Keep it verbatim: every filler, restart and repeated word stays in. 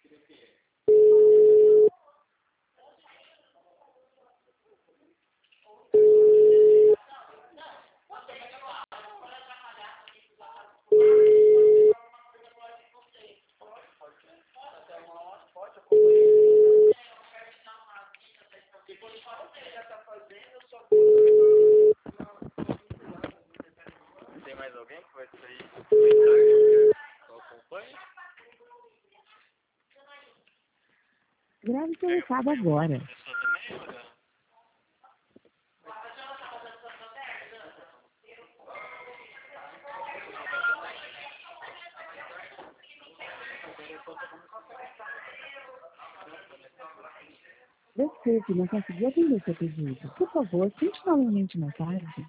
Tem mais alguém que vai sair mais tarde? Eu acompanho? Grave seu recado agora. Pessoa também, ou não? Desculpe, não consegui atender seu pedido. Por favor, tente novamente mais tarde.